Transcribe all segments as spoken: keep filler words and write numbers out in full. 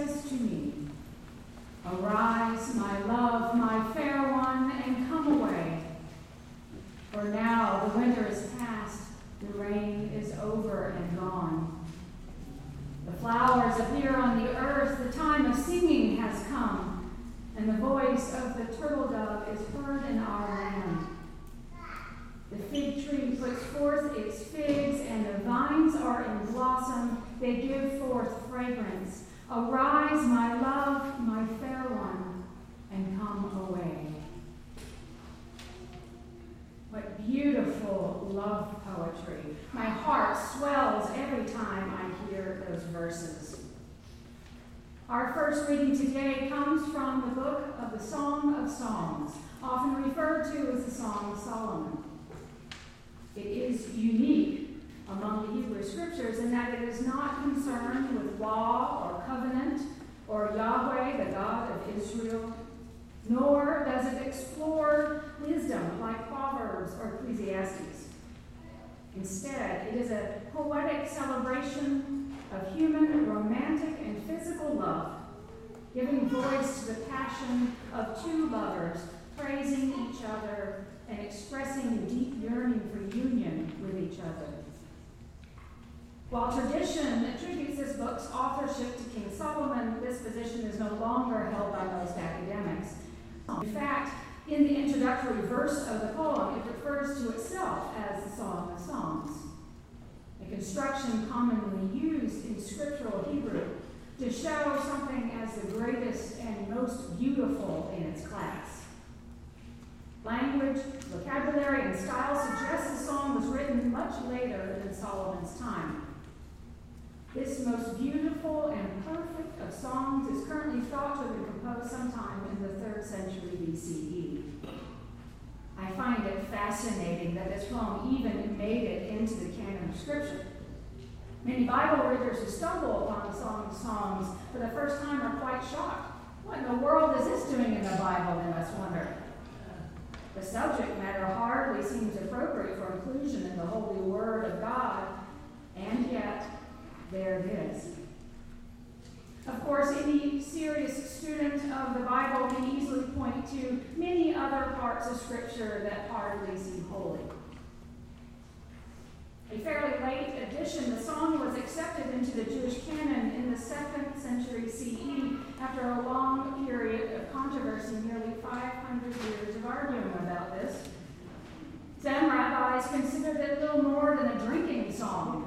says to me, "Arise, my love, my fair one, and come away. For now the winter is past, the rain is over and gone. The flowers appear on the earth, the time of singing has come, and the voice of the turtle dove is heard in our land. The fig tree puts forth its figs, and the vines are in blossom, they give forth fragrance. Arise, my love, my fair one, and come away." What beautiful love poetry. My heart swells every time I hear those verses. Our first reading today comes from the book of the Song of Songs, often referred to as the Song of Solomon. It is unique among the Hebrew Scriptures in that it is not concerned with law or covenant or Yahweh, the God of Israel, nor does it explore wisdom like Proverbs or Ecclesiastes. Instead, it is a poetic celebration of human, romantic, and physical love, giving voice to the passion of two lovers praising each other and expressing deep yearning for union with each other. While tradition attributes this book's authorship to King Solomon, this position is no longer held by most academics. In fact, in the introductory verse of the poem, it refers to itself as the Song of Songs, a construction commonly used in scriptural Hebrew to show something as the greatest and most beautiful in its class. Language, vocabulary, and style suggest the song was written much later than Solomon's time. This most beautiful and perfect of songs is currently thought to have been composed sometime in the third century B C E. I find it fascinating that this poem even made it into the canon of Scripture. Many Bible readers who stumble upon the Song of Songs for the first time are quite shocked. What in the world is this doing in the Bible, they must wonder. The subject matter hardly seems appropriate for inclusion in the holy word of God, and yet there it is. Of course, any serious student of the Bible can easily point to many other parts of Scripture that hardly seem holy. A fairly late addition, the song was accepted into the Jewish canon in the second century C E after a long period of controversy, nearly five hundred years of arguing about this. Some rabbis considered it little more than a drinking song.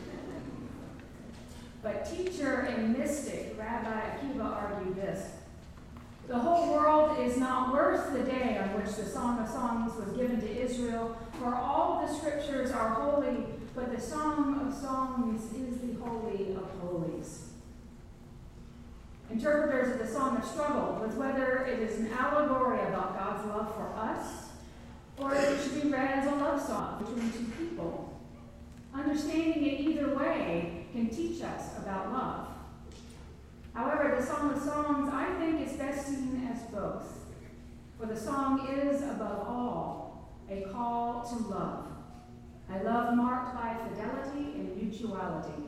But teacher and mystic Rabbi Akiva argued this: the whole world is not worth the day on which the Song of Songs was given to Israel, for all the scriptures are holy, but the Song of Songs is the holy of holies. Interpreters of the song have struggled with whether it is an allegory about God's love for us, or it should be read as a love song between two people. Understanding it either way can teach us about love. However, the Song of Songs, I think, is best seen as both. For the song is, above all, a call to love. A love marked by fidelity and mutuality.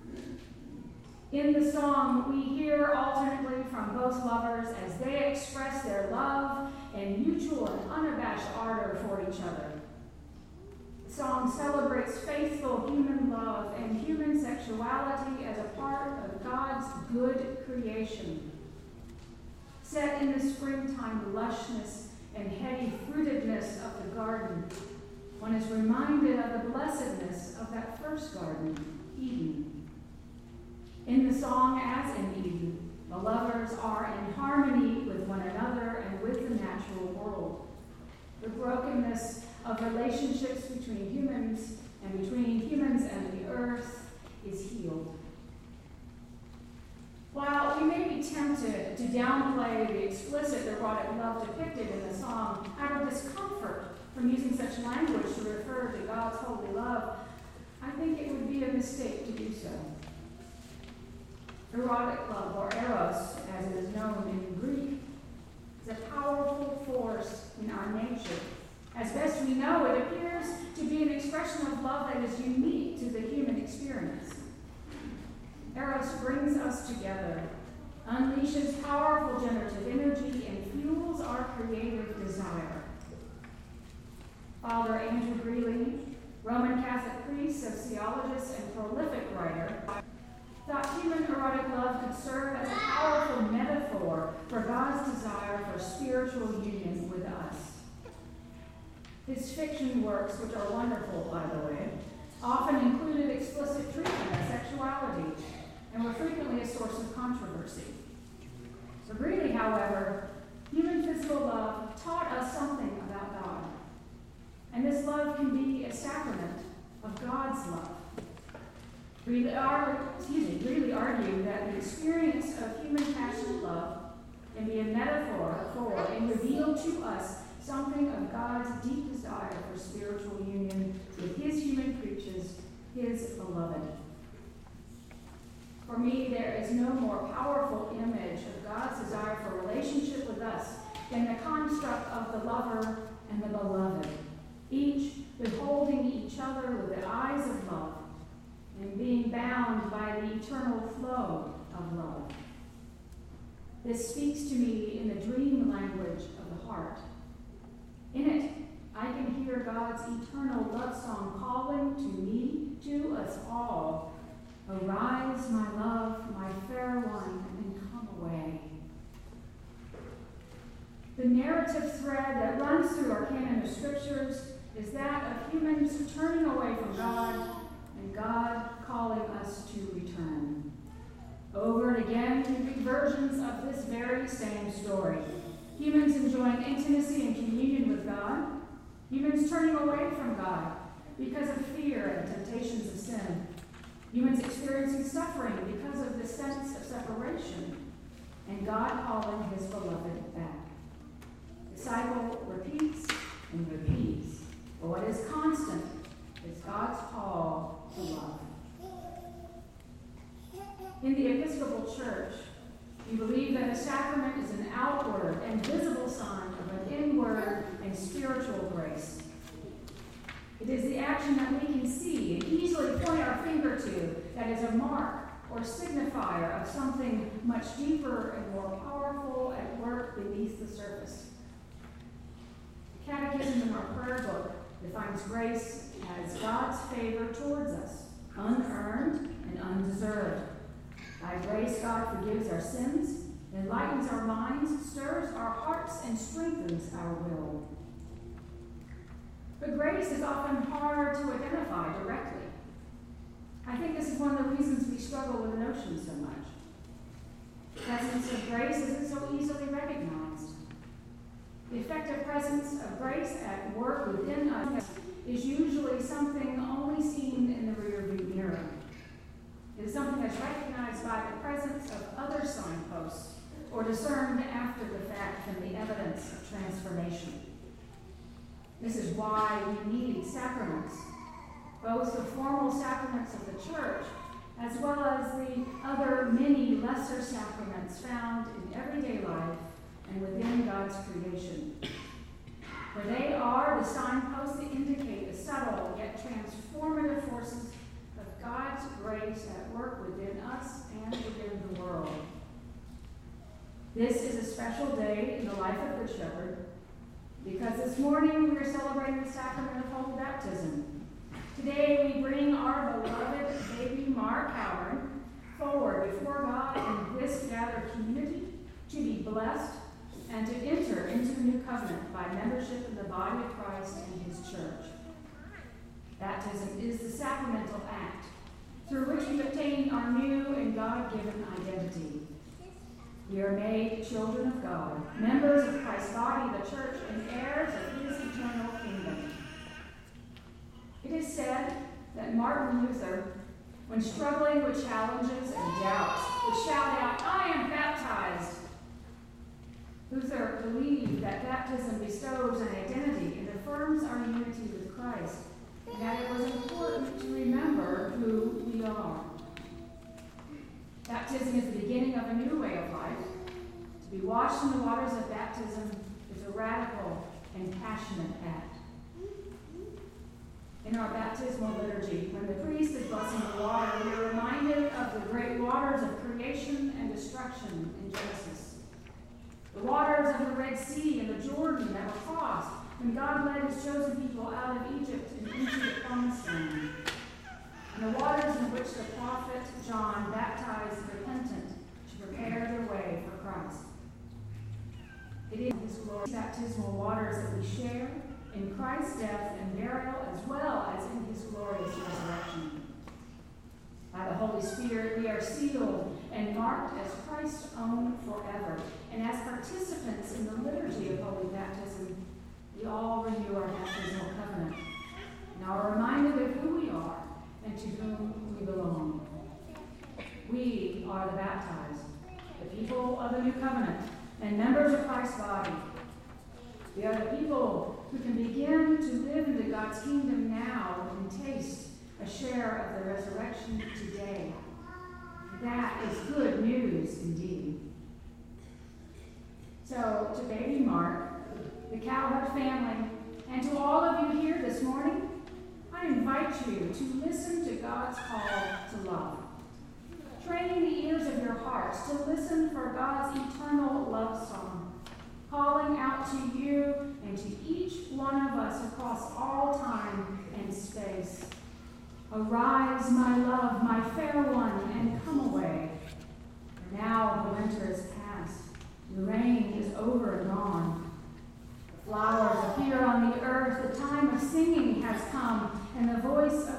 In the song, we hear alternately from both lovers as they express their love and mutual and unabashed ardor for each other. The song celebrates faithful human love and human sexuality as a part of God's good creation. Set in the springtime lushness and heady fruitedness of the garden, one is reminded of the blessedness of that first garden, Eden. In the song, as in Eden, the lovers are in harmony with one another and with the natural world. The brokenness of relationships between humans and between humans and the earth is healed. While we may be tempted to downplay the explicit erotic love depicted in the song out of discomfort from using such language to refer to God's holy love, I think it would be a mistake to do so. Erotic love, or eros, as it is known in Greek, is a powerful force in our nature. As best we know, it appears to be an expression of love that is unique to the human experience. Eros brings us together, unleashes powerful generative energy, and fuels our creative desire. Father Andrew Greeley, Roman Catholic priest, sociologist, and prolific writer, thought human erotic love could serve as a powerful metaphor for God's desire for spiritual union with us. His fiction works, which are wonderful, by the way, often included explicit treatment of sexuality and were frequently a source of controversy. For Greeley, however, human physical love taught us something about God. And this love can be a sacrament of God's love. Greeley, excuse me, Greeley argued that the experience of human passionate love can be a metaphor for and reveal to us something of God's deep desire for spiritual union with his human creatures, his beloved. For me, there is no more powerful image of God's desire for relationship with us than the construct of the lover and the beloved, each beholding each other with the eyes of love and being bound by the eternal flow of love. This speaks to me in the dream language of the heart. In it, I can hear God's eternal love song calling to me, to us all, "Arise, my love, my fair one, and come away." The narrative thread that runs through our canon of scriptures is that of humans turning away from God and God calling us to return. Over and again, we read versions of this very same story. Humans enjoying intimacy and communion with God, humans turning away from God because of fear and temptations of sin, humans experiencing suffering because of the sense of separation, and God calling his beloved back. The cycle repeats and repeats, but what is constant is God's call to love. In the Episcopal Church, we believe that a sacrament is an outward and visible sign of an inward and spiritual grace. It is the action that we can see and easily point our finger to that is a mark or signifier of something much deeper and more powerful at work beneath the surface. The Catechism in our prayer book defines grace as God's favor towards us, unearned and undeserved. By grace, God forgives our sins, enlightens our minds, stirs our hearts, and strengthens our will. But grace is often hard to identify directly. I think this is one of the reasons we struggle with the notion so much. The presence of grace isn't so easily recognized. The effective presence of grace at work within us is usually something only seen in the rearview mirror. It is something that's recognized by the presence of other signposts or discerned after the fact from the evidence of transformation. This is why we need sacraments, both the formal sacraments of the church as well as the other many lesser sacraments found in everyday life and within God's creation. For they are the signposts that indicate the subtle yet transformative forces of God's grace at work within us and within the world. This is a special day in the life of Good Shepherd because this morning we are celebrating the sacrament of Holy Baptism. Today we bring our beloved baby Mark Howard forward before God in this gathered community to be blessed and to enter into the new covenant by membership in the body of Christ and his church. Baptism is the sacramental act through which we obtain our new and God-given identity. We are made children of God, members of Christ's body, the church, and heirs of his eternal kingdom. It is said that Martin Luther, when struggling with challenges and doubts, would shout out, "I am baptized." Luther believed that baptism bestows an identity and affirms our unity with Christ, and that it was important to remember who we are. Baptism is the beginning of a new way of life. To be washed in the waters of baptism is a radical and passionate act. In our baptismal liturgy, when the priest is blessing the water, we are reminded of the great waters of creation and destruction destruction in Genesis. The waters of the Red Sea and the Jordan that were crossed when God led his chosen people out of Egypt and into the promised land. And the waters in which the prophet John baptized the repentant to prepare their way for Christ. It is his glorious baptismal waters that we share in Christ's death and burial as well as in his glorious resurrection. By the Holy Spirit, we are sealed and marked as Christ's own forever. And as participants in the liturgy of holy baptism, we all renew our baptismal covenant and are reminded of who we are and to whom we belong. We are the baptized, the people of the new covenant, and members of Christ's body. We are the people who can begin to live into God's kingdom now and taste a share of the resurrection today. That is good news indeed. So, to baby Mark, the Calvert family, and to all of you here this morning, I invite you to listen to God's call to love. Train the ears of your hearts to listen for God's eternal love song, calling out to you and to each one of us across all time and space. Arise, my love, my fair one, and come away. For now the winter is past, the rain is over and gone. The flowers appear on the earth, the time of singing has come, and the voice of